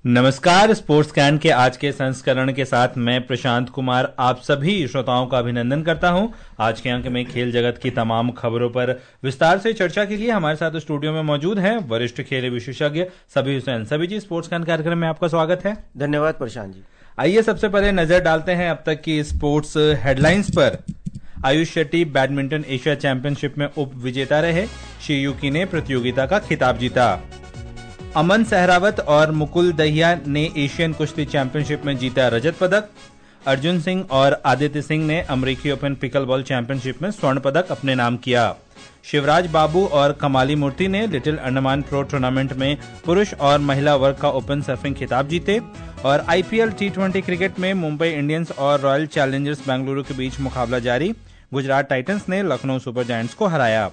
नमस्कार। Sports can के आज के संस्करण के साथ मैं प्रशांत कुमार आप सभी श्रोताओं का अभिनंदन करता हूं। आज के अंक में खेल जगत की तमाम खबरों पर विस्तार से चर्चा के लिए हमारे साथ स्टूडियो में मौजूद हैं वरिष्ठ खेल विशेषज्ञ सभी हुसैन। सभी जी, स्पोर्ट्स कैन कार्यक्रम में आपका स्वागत है। धन्यवाद प्रशांत जी। आइए सबसे पहले नजर डालते हैं अब तक की स्पोर्ट्स हेडलाइंस पर। Ayush Shetty badminton Asia championship में उप विजेता रहे। शियुकी ने प्रतियोगिता का खिताब जीता। अमन सहरावत और मुकुल दहिया ने एशियन कुश्ती चैंपियनशिप में जीता रजत पदक। अर्जुन सिंह और आदित्य सिंह ने अमेरिकी ओपन पिकलबॉल चैंपियनशिप में स्वर्ण पदक अपने नाम किया। शिवराज बाबू और कमाली मूर्ति ने लिटिल अंडमान प्रो टूर्नामेंट में पुरुष और महिला वर्ग का ओपन सर्फिंग खिताब जीते। और आईपीएल टी20 क्रिकेट में मुंबई इंडियंस और रॉयल चैलेंजर्स बेंगलुरु के बीच मुकाबला जारी। गुजरात टाइटंस ने लखनऊ सुपर जायंट्स को हराया।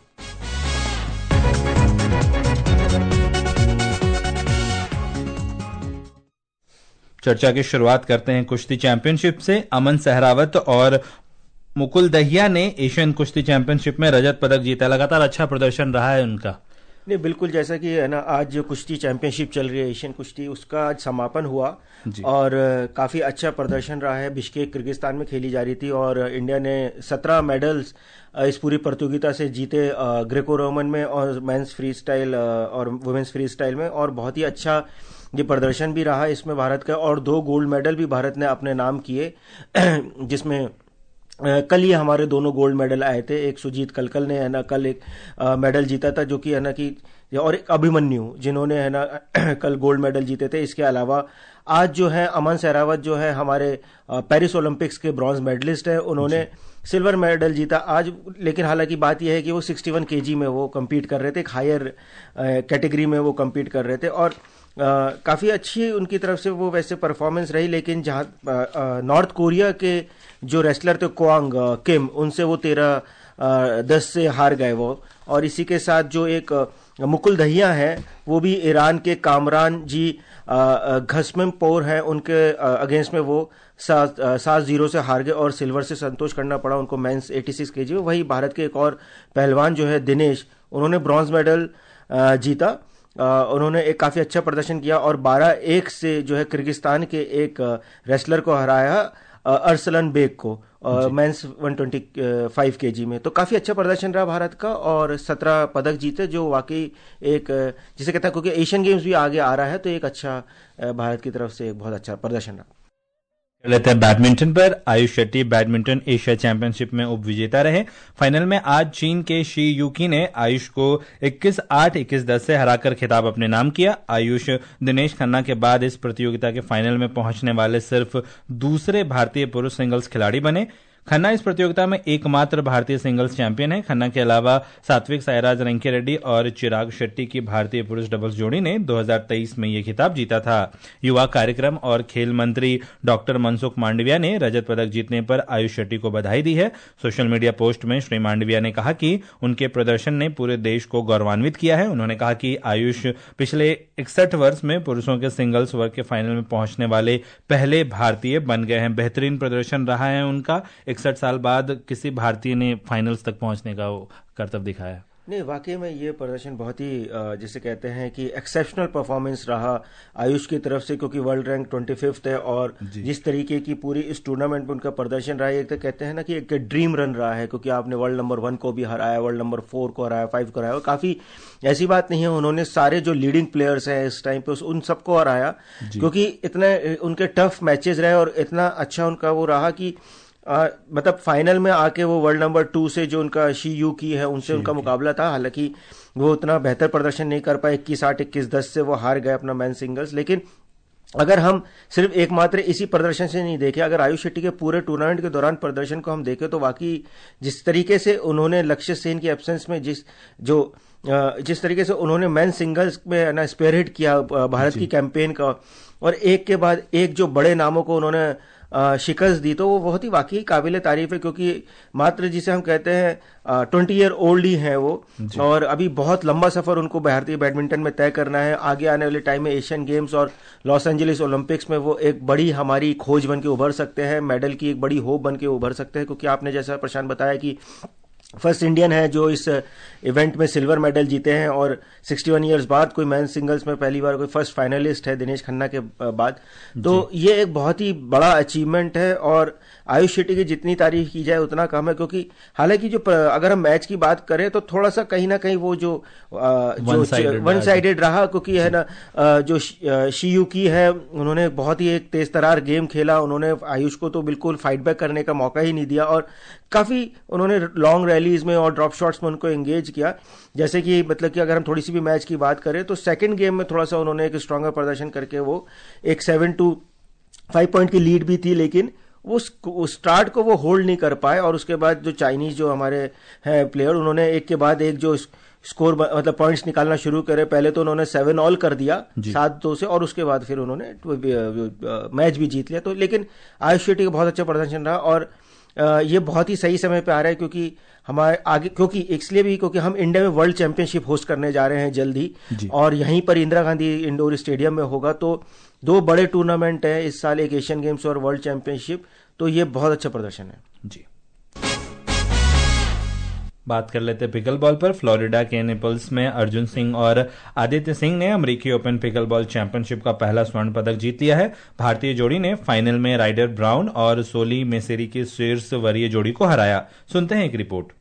चर्चा की शुरुआत करते हैं कुश्ती चैंपियनशिप से। अमन सहरावत और मुकुल दहिया ने एशियन कुश्ती चैंपियनशिप में रजत पदक जीता। लगातार अच्छा प्रदर्शन रहा है उनका। नहीं, बिल्कुल, जैसा कि है ना, आज जो कुश्ती चैंपियनशिप चल रही है एशियन कुश्ती, उसका आज समापन हुआ और काफी अच्छा प्रदर्शन रहा है। बिश्केक किर्गिस्तान में खेली जा रही थी और इंडिया ने 17 मेडल्स इस पूरी प्रतियोगिता से जीते, ग्रेको रोमन में और मेंस फ्री स्टाइल और वुमेन्स फ्री स्टाइल में। और बहुत ही अच्छा ये प्रदर्शन भी रहा इसमें भारत का, और 2 गोल्ड मेडल भी भारत ने अपने नाम किए जिसमें कल ही हमारे दोनों गोल्ड मेडल आए थे। एक सुजीत कलकल ने है ना कल एक मेडल जीता था, जो कि है ना कि, और एक अभिमन्यु जिन्होंने है ना कल गोल्ड मेडल जीते थे। इसके अलावा आज जो है अमन सहरावत जो है हमारे पेरिस ओलंपिक्स के ब्रॉन्ज मेडलिस्ट है, उन्होंने सिल्वर मेडल जीता आज। लेकिन हालांकि बात यह है कि वो 61 केजी में वो कम्पीट कर रहे थे, एक हायर कैटेगरी में वो कम्पीट कर रहे थे और काफ़ी अच्छी उनकी तरफ से वो वैसे परफॉर्मेंस रही। लेकिन जहाँ नॉर्थ कोरिया के जो रेसलर थे क्वांग किम, उनसे वो 13-10 से हार गए वो। और इसी के साथ जो एक मुकुल दहिया है, वो भी ईरान के कामरान जी घसमेमपोर हैं, उनके अगेंस्ट में वो 7-0 से हार गए और सिल्वर से संतोष करना पड़ा उनको मेंस 86 केजी में। वही भारत के एक और पहलवान जो है दिनेश, उन्होंने ब्रॉन्ज मेडल जीता। उन्होंने एक काफी अच्छा प्रदर्शन किया और 12-1 से जो है किर्गिस्तान के एक रेसलर को हराया, अरसलन बेग को, मेंस 125 केजी में। तो काफी अच्छा प्रदर्शन रहा भारत का और 17 पदक जीते, जो वाकई एक जिसे कहता है, क्योंकि एशियन गेम्स भी आगे आ रहा है तो एक अच्छा भारत की तरफ से एक बहुत अच्छा प्रदर्शन रहा। लेते हैं बैडमिंटन पर। Ayush Shetty badminton Asia championship में उप विजेता रहे। फाइनल में आज चीन के शी यूकी ने आयुष को 21-8, 21-10 से हराकर खिताब अपने नाम किया। आयुष दिनेश खन्ना के बाद इस प्रतियोगिता के फाइनल में पहुंचने वाले सिर्फ दूसरे भारतीय पुरुष सिंगल्स खिलाड़ी बने। खन्ना इस प्रतियोगिता में एकमात्र भारतीय सिंगल्स चैंपियन है। खन्ना के अलावा सात्विक साईराज रंकीरेड्डी और चिराग शेट्टी की भारतीय पुरुष डबल्स जोड़ी ने 2023 में यह खिताब जीता था। युवा कार्यक्रम और खेल मंत्री डॉक्टर मनसुख मांडविया ने रजत पदक जीतने पर आयुष शेट्टी को बधाई दी है। सोशल मीडिया पोस्ट में श्री मांडविया ने कहा कि उनके प्रदर्शन ने पूरे देश को गौरवान्वित किया है। उन्होंने कहा कि आयुष पिछले 61 वर्ष में पुरुषों के सिंगल्स वर्ग के फाइनल में पहुंचने वाले पहले भारतीय बन गए हैं। बेहतरीन प्रदर्शन रहा है उनका। 61 साल बाद किसी भारतीय ने फाइनल्स तक पहुंचने का करतब दिखाया। नहीं, वाकई में ये प्रदर्शन बहुत ही जिसे कहते हैं कि एक्सेप्शनल परफॉर्मेंस रहा आयुष की तरफ से, क्योंकि वर्ल्ड रैंक 25th है और जिस तरीके की पूरी इस टूर्नामेंट में उनका प्रदर्शन रहा है, एक तो कहते हैं ना कि एक ड्रीम रन रहा है, क्योंकि आपने वर्ल्ड नंबर 1 को भी हराया, वर्ल्ड नंबर 4 को हराया, 5 को हराया। काफी ऐसी बात नहीं है, उन्होंने सारे जो लीडिंग प्लेयर्स हैं इस टाइम पे उन सबको हराया, क्योंकि इतने उनके टफ मैचेस रहे और इतना अच्छा उनका वो रहा कि मतलब फाइनल में आके वो वर्ल्ड नंबर 2 से जो उनका शी यू की है, उनसे उनका मुकाबला था। हालांकि वो उतना बेहतर प्रदर्शन नहीं कर पाए, 21-8, 21-10 से वो हार गए अपना मैन सिंगल्स। लेकिन अगर हम सिर्फ एकमात्र इसी प्रदर्शन से नहीं देखें, अगर आयुष शेट्टी के पूरे टूर्नामेंट के दौरान प्रदर्शन को हम देखें, तो वाकई जिस तरीके से उन्होंने लक्ष्य सेन की एब्सेंस में जिस तरीके से उन्होंने मैन सिंगल्स में ना स्पीयरहेड किया भारत की कैंपेन का, और एक के बाद एक जो बड़े नामों को उन्होंने शिकस्त दी, तो वो बहुत ही वाकई काबिल तारीफ है। क्योंकि मात्र जिसे हम कहते हैं 20 ईयर ओल्ड ही है वो, और अभी बहुत लंबा सफर उनको भारतीय बैडमिंटन में तय करना है। आगे आने वाले टाइम में एशियन गेम्स और लॉस एंजलिस ओलंपिक्स में वो एक बड़ी हमारी खोज बन के उभर सकते हैं, मेडल की एक बड़ी होप बन के उभर सकते हैं। क्योंकि आपने जैसा प्रशांत बताया कि फर्स्ट इंडियन है जो इस इवेंट में सिल्वर मेडल जीते हैं, और 61 ईयर्स बाद कोई मेंस सिंगल्स में पहली बार कोई फर्स्ट फाइनलिस्ट है दिनेश खन्ना के बाद। तो ये एक बहुत ही बड़ा अचीवमेंट है, और आयुष शेट्टी की जितनी तारीफ की जाए उतना कम है, क्योंकि हालांकि जो अगर हम मैच की बात करें तो थोड़ा सा कहीं ना कहीं वो जो वन साइडेड रहा, क्योंकि है ना जो शीयूकी है उन्होंने बहुत ही एक तेज तरार गेम खेला, उन्होंने आयुष को तो बिल्कुल फाइट बैक करने का मौका ही नहीं दिया, और काफी उन्होंने लॉन्ग रैलीज में और ड्रॉप शॉट्स में उनको एंगेज किया। जैसे कि मतलब कि अगर हम थोड़ी सी भी मैच की बात करें तो सेकंड गेम में थोड़ा सा उन्होंने एक स्ट्रॉन्गर प्रदर्शन करके वो एक 7-5 पॉइंट की लीड भी थी, लेकिन वो स्टार्ट को वो होल्ड नहीं कर पाए, और उसके बाद जो चाइनीज जो हमारे हैं प्लेयर उन्होंने एक के बाद एक जो स्कोर मतलब पॉइंट्स निकालना शुरू करे। पहले तो उन्होंने 7 ऑल कर दिया 7-2 से, और उसके बाद फिर उन्होंने मैच भी जीत लिया। तो लेकिन आयुष शेट्टी का बहुत अच्छा प्रदर्शन रहा, और ये बहुत ही सही समय पे आ रहा है, क्योंकि हमारे आगे, क्योंकि इसलिए भी क्योंकि हम इंडिया में वर्ल्ड चैंपियनशिप होस्ट करने जा रहे हैं जल्द ही, और यहीं पर इंदिरा गांधी इंडोर स्टेडियम में होगा। तो 2 बड़े टूर्नामेंट है इस साल, एक एशियन गेम्स और वर्ल्ड चैंपियनशिप, तो ये बहुत अच्छा प्रदर्शन है जी। बात कर लेते हैं पिकल बॉल पर। फ्लोरिडा के नेपल्स में अर्जुन सिंह और आदित्य सिंह ने अमेरिकी ओपन पिकल बॉल चैंपियनशिप का पहला स्वर्ण पदक जीत लिया है। भारतीय जोड़ी ने फाइनल में राइडर ब्राउन और सोली मेसेरी की शीर्ष वरीय जोड़ी को हराया। सुनते हैं एक रिपोर्ट।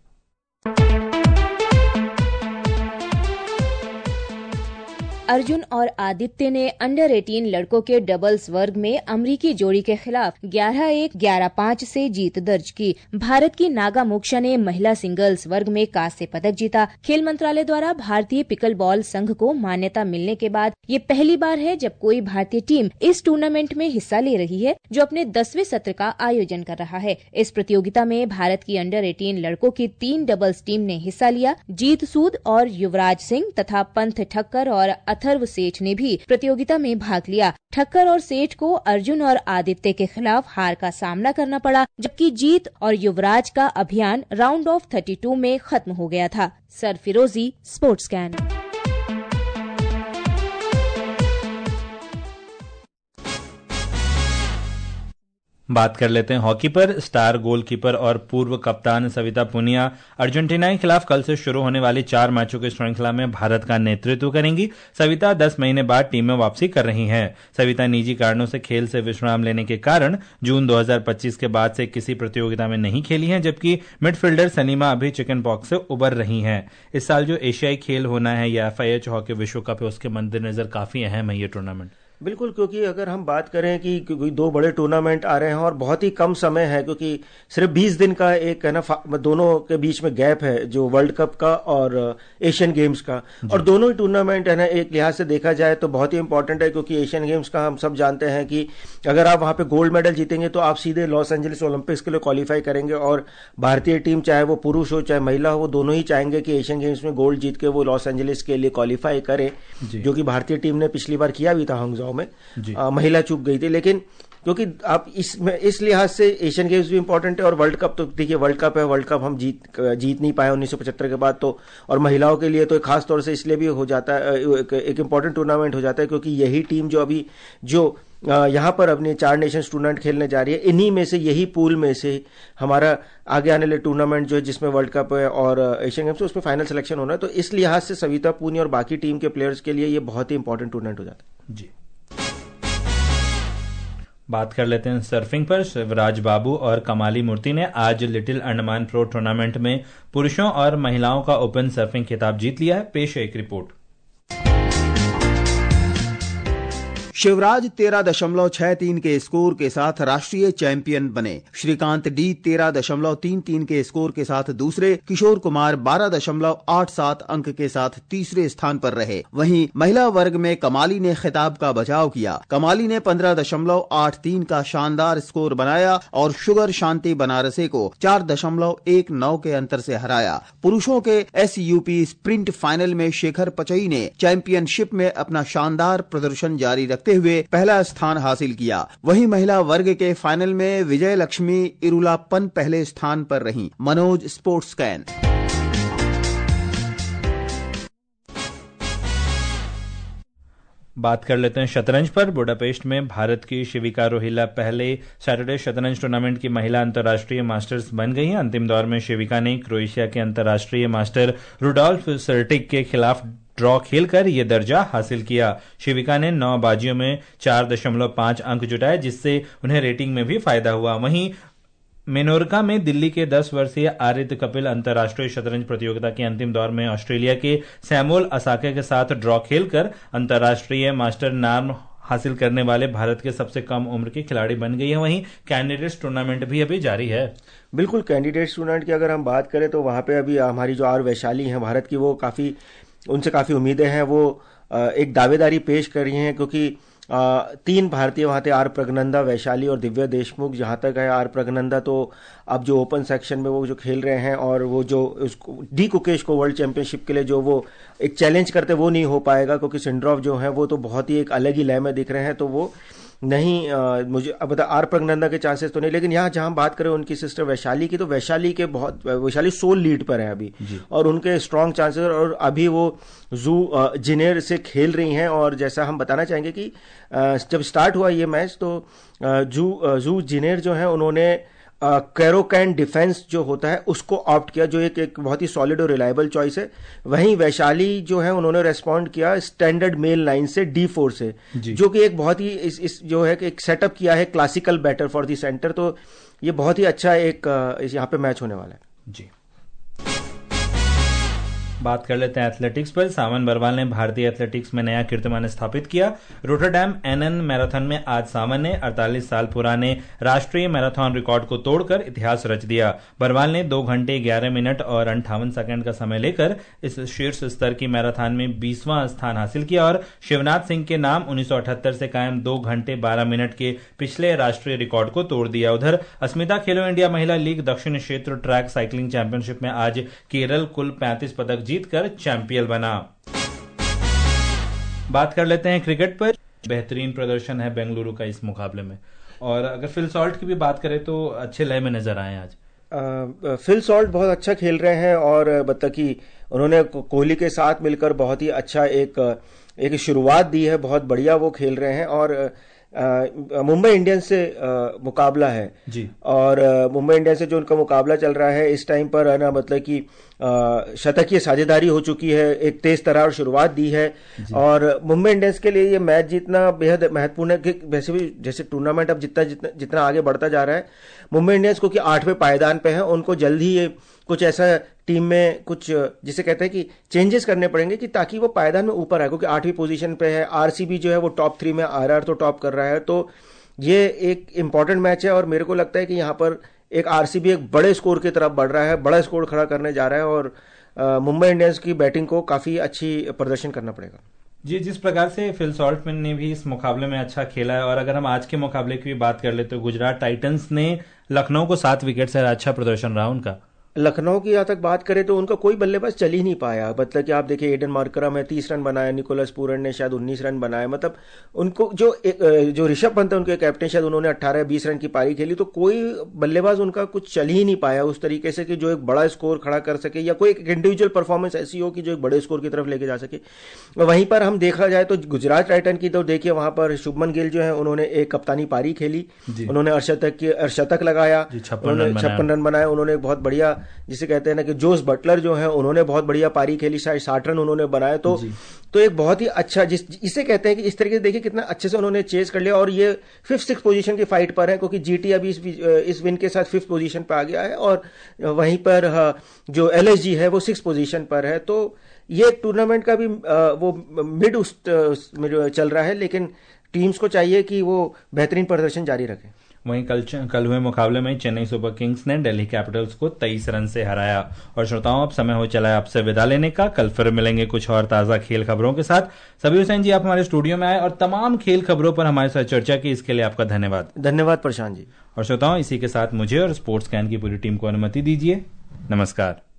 अर्जुन और आदित्य ने अंडर 18 लड़कों के डबल्स वर्ग में अमरीकी जोड़ी के खिलाफ 11-1, 11-5 से जीत दर्ज की। भारत की नागा मोक्षा ने महिला सिंगल्स वर्ग में कांस्य पदक जीता। खेल मंत्रालय द्वारा भारतीय पिकल बॉल संघ को मान्यता मिलने के बाद ये पहली बार है जब कोई भारतीय टीम इस टूर्नामेंट में हिस्सा ले रही है, जो अपने 10वें सत्र का आयोजन कर रहा है। इस प्रतियोगिता में भारत की अंडर 18 लड़कों की 3 डबल्स टीम ने हिस्सा लिया। जीत सूद और युवराज सिंह तथा पंथ ठक्कर और अथर्व सेठ ने भी प्रतियोगिता में भाग लिया। ठक्कर और सेठ को अर्जुन और आदित्य के खिलाफ हार का सामना करना पड़ा, जबकि जीत और युवराज का अभियान राउंड ऑफ 32 में खत्म हो गया था। सरफिरोजी, स्पोर्ट्स कैन। बात कर लेते हैं हॉकी पर। स्टार गोलकीपर और पूर्व कप्तान सविता पुनिया अर्जेंटीना के खिलाफ कल से शुरू होने वाली 4 मैचों की श्रृंखला में भारत का नेतृत्व करेंगी। सविता 10 महीने बाद टीम में वापसी कर रही हैं। सविता निजी कारणों से खेल से विश्राम लेने के कारण जून 2025 के बाद से किसी प्रतियोगिता में नहीं खेली हैं, जबकि मिडफील्डर सलीमा अभी चिकन पॉक्स से उबर रही हैं। इस साल जो एशियाई खेल होना है या FIH हॉकी विश्व कप है, उसके मद्देनजर काफी अहम है ये टूर्नामेंट। बिल्कुल, क्योंकि अगर हम बात करें कि 2 बड़े टूर्नामेंट आ रहे हैं और बहुत ही कम समय है, क्योंकि सिर्फ 20 दिन का एक है ना दोनों के बीच में गैप है, जो वर्ल्ड कप का और एशियन गेम्स का, और दोनों ही टूर्नामेंट है ना एक लिहाज से देखा जाए तो बहुत ही इंपॉर्टेंट है, क्योंकि एशियन गेम्स का हम सब जानते हैं कि अगर आप वहां पे गोल्ड मेडल जीतेंगे तो आप सीधे लॉस एंजलिस ओलंपिक्स के लिए क्वालिफाई करेंगे, और भारतीय टीम चाहे वो पुरुष हो चाहे महिला हो, वो दोनों ही चाहेंगे कि एशियन गेम्स में गोल्ड जीत के वो लॉस एंजलिस के लिए क्वालिफाई करे, जो कि भारतीय टीम ने पिछली बार किया भी था हांगझाओ में। महिला चूक गई थी, लेकिन क्योंकि आप इस लिहाज से एशियन गेम्स भी इंपॉर्टेंट है, और वर्ल्ड कप तो देखिए वर्ल्ड कप है, वर्ल्ड कप हम जीत नहीं पाए 1975 के बाद, तो और महिलाओं के लिए तो खास तौर से इसलिए भी हो जाता है, एक इंपॉर्टेंट टूर्नामेंट हो जाता है, क्योंकि यही टीम जो अभी जो यहाँ पर अपने 4 नेशंस टूर्नामेंट खेलने जा रही है, इन्हीं में से यही पूल में से हमारा आगे आने वाले टूर्नामेंट जो है जिसमें वर्ल्ड कप है और एशियन गेम्स, उसमें फाइनल सिलेक्शन होना है। तो इस लिहाज से सविता पूनिया और बाकी टीम के प्लेयर्स के लिए ये बहुत ही इंपॉर्टेंट टूर्नामेंट हो जाता है जी। बात कर लेते हैं सर्फिंग पर। शिवराज बाबू और कमाली मूर्ति ने आज लिटिल अंडमान प्रो टूर्नामेंट में पुरुषों और महिलाओं का ओपन सर्फिंग खिताब जीत लिया है। पेश है एक रिपोर्ट। शिवराज 13.63 के स्कोर के साथ राष्ट्रीय चैंपियन बने। श्रीकांत डी 13.33 के स्कोर के साथ दूसरे, किशोर कुमार 12.87 अंक के साथ तीसरे स्थान पर रहे। वहीं महिला वर्ग में कमाली ने खिताब का बचाव किया। कमाली ने 15.83 का शानदार स्कोर बनाया और शुगर शांति बनारसे को 4.19 के अंतर से हराया। पुरुषों के SUP स्प्रिंट फाइनल में शेखर पचई ने चैंपियनशिप में अपना शानदार प्रदर्शन जारी रखते हुए पहला स्थान हासिल किया। वहीं महिला वर्ग के फाइनल में विजय लक्ष्मी इरुलापन पहले स्थान पर रहीं। Manoj, sports can. बात कर लेते हैं शतरंज पर। बुडापेस्ट में भारत की शिविका रोहिल्ला पहले सैटरडे शतरंज टूर्नामेंट की महिला अंतर्राष्ट्रीय मास्टर्स बन गई हैं। अंतिम दौर में शिविका ने क्रोएशिया के अंतर्राष्ट्रीय मास्टर रुडोल्फ सर्टिक के खिलाफ ड्रॉ खेलकर यह दर्जा हासिल किया। शिविका ने 9 बाजियों में 4.5 अंक जुटाए, जिससे उन्हें रेटिंग में भी फायदा हुआ। वहीं मेनोरका में दिल्ली के 10 वर्षीय आदित्य कपिल अंतर्राष्ट्रीय शतरंज प्रतियोगिता के अंतिम दौर में ऑस्ट्रेलिया के सैमुअल असाके के साथ ड्रॉ खेलकर अंतर्राष्ट्रीय मास्टर नाम हासिल करने वाले भारत के सबसे कम उम्र के खिलाड़ी बन गई है। वहीं कैंडिडेट्स टूर्नामेंट भी अभी जारी है। बिल्कुल, कैंडिडेट्स टूर्नामेंट की अगर हम बात करें तो वहां पे अभी हमारी जो आर वैशाली हैं भारत की, वो उनसे काफी उम्मीदें हैं। वो एक दावेदारी पेश कर रही हैं, क्योंकि 3 भारतीय वहां थे, आर प्रज्ञनंदा, वैशाली और दिव्या देशमुख। जहां तक है आर प्रज्ञनंदा, तो अब जो ओपन सेक्शन में वो जो खेल रहे हैं, और वो जो डी कुकेश को वर्ल्ड चैंपियनशिप के लिए जो वो एक चैलेंज करते, वो नहीं हो पाएगा, क्योंकि सिंड्रॉफ जो है वो तो बहुत ही एक अलग ही लय में दिख रहे हैं, तो वो नहीं मुझे अब बता आर प्रज्ञनंदा के चांसेस तो नहीं। लेकिन यहाँ जहां बात करें उनकी सिस्टर वैशाली की, तो वैशाली 16 लीड पर है अभी, और उनके स्ट्रांग चांसेस, और अभी वो जू जिनेर से खेल रही हैं। और जैसा हम बताना चाहेंगे कि जब स्टार्ट हुआ ये मैच, तो जू जिनेर जो है उन्होंने कैरोकैन डिफेंस जो होता है उसको ऑप्ट किया, जो एक बहुत ही सॉलिड और रिलायबल चॉइस है। वहीं वैशाली जो है उन्होंने रेस्पॉन्ड किया स्टैंडर्ड मेल लाइन से D4 से, जो कि एक बहुत ही इस जो है कि एक सेटअप किया है classical batter for the centre. तो ये बहुत ही अच्छा एक यहाँ पे मैच होने वाला है जी। बात कर लेते हैं एथलेटिक्स पर। सावन बरवाल ने भारतीय एथलेटिक्स में नया कीर्तिमान स्थापित किया। रोटरडैम NN मैराथन में आज सावन ने 48 साल पुराने राष्ट्रीय मैराथन रिकॉर्ड को तोड़कर इतिहास रच दिया। बरवाल ने 2 घंटे 11 मिनट और 58 सेकंड का समय लेकर इस शीर्ष स्तर की मैराथन में 20वां स्थान हासिल किया और शिवनाथ सिंह के नाम 1978 से कायम 2 घंटे 12 मिनट के पिछले राष्ट्रीय रिकॉर्ड को तोड़ दिया। उधर अस्मिता खेलो इंडिया महिला लीग दक्षिण क्षेत्र ट्रैक साइकिलिंग चैंपियनशिप में आज केरल कुल 35 पदक जीतकर चैंपियन बना। बात कर लेते हैं क्रिकेट पर। बेहतरीन प्रदर्शन है बेंगलुरु का इस मुकाबले में, और अगर फिल सॉल्ट की भी बात करें तो अच्छे लय में नजर आए आज। फिल सॉल्ट बहुत अच्छा खेल रहे हैं, और मतलब कि उन्होंने कोहली के साथ मिलकर बहुत ही अच्छा एक शुरुआत दी है, बहुत बढ़िया वो खेल रहे हैं। और मुंबई इंडियंस से मुकाबला है जी, और मुंबई इंडियंस से जो उनका मुकाबला चल रहा है इस टाइम पर है ना, मतलब कि शतकीय साझेदारी हो चुकी है, एक तेज तरार शुरुआत दी है। और मुंबई इंडियंस के लिए ये मैच जीतना बेहद महत्वपूर्ण है। वैसे भी जैसे टूर्नामेंट अब जितना आगे बढ़ता जा रहा है, मुंबई इंडियंस को कि 8वें पायदान पे है, उनको जल्द ही कुछ ऐसा टीम में कुछ जिसे कहते हैं कि चेंजेस करने पड़ेंगे, कि ताकि वो पायदान में ऊपर आए, क्योंकि 8वीं पोजीशन पे है। आरसीबी जो है वो टॉप 3 में, RR तो टॉप कर रहा है। तो ये एक इंपॉर्टेंट मैच है, और मेरे को लगता है कि यहाँ पर एक आरसीबी एक बड़े स्कोर की तरफ बढ़ रहा है, बड़ा स्कोर खड़ा करने जा रहा है, और मुंबई इंडियंस की बैटिंग को काफी अच्छी प्रदर्शन करना पड़ेगा जी। जिस प्रकार से फिल सॉल्टमैन ने भी इस मुकाबले में अच्छा खेला है, और अगर हम आज के मुकाबले की भी बात कर ले तो गुजरात टाइटंस ने लखनऊ को 7 विकेट से अच्छा प्रदर्शन रहा उनका। लखनऊ की यहाँ तक बात करें तो उनका कोई बल्लेबाज चल ही नहीं पाया। मतलब कि आप देखिए एडन मार्करम है 30 रन बनाया, निकोलस पूरन ने शायद 19 रन बनाए। मतलब उनको जो ऋषभ पंत है उनके कैप्टन, शायद उन्होंने 18-20 रन की पारी खेली, तो कोई बल्लेबाज उनका कुछ चल ही नहीं पाया उस तरीके से कि जो एक बड़ा स्कोर खड़ा कर सके, या कोई एक इंडिविजुअल परफॉर्मेंस ऐसी हो कि जो एक बड़े स्कोर की तरफ लेके जा सके। वहीं पर हम देखा जाए तो गुजरात टाइटन की तो देखिए वहां पर शुभमन गिल जो है उन्होंने एक कप्तानी पारी खेली, उन्होंने अर्धशतक लगाया, 56 रन बनाए। उन्होंने बहुत बढ़िया, जिसे कहते हैं ना कि जोस बटलर जो है उन्होंने बहुत बढ़िया पारी खेली, शायद 60 रन उन्होंने बनाए। तो एक बहुत ही अच्छा जिसे कहते हैं कि इस तरीके से देखिए कितना अच्छे से उन्होंने चेस कर लिया, और ये 5th-6th पोजीशन की फाइट पर है, क्योंकि जीटी अभी इस विन के साथ 5th पोजीशन पर आ गया है, और वहीं पर जो LSG है वो 6th पोजीशन पर है। तो ये टूर्नामेंट का भी वो मिड चल रहा है, लेकिन टीम्स को चाहिए कि वो बेहतरीन प्रदर्शन जारी रखें। वहीं कल हुए मुकाबले में चेन्नई सुपर किंग्स ने दिल्ली कैपिटल्स को 23 रन से हराया। और श्रोताओं, अब समय हो चला है आपसे विदा लेने का। कल फिर मिलेंगे कुछ और ताजा खेल खबरों के साथ। सभी हुसैन जी, आप हमारे स्टूडियो में आए और तमाम खेल खबरों पर हमारे साथ चर्चा की, इसके लिए आपका धन्यवाद। धन्यवाद प्रशांत जी। और श्रोताओं, इसी के साथ मुझे और स्पोर्ट्स कैन की पूरी टीम को अनुमति दीजिए। नमस्कार।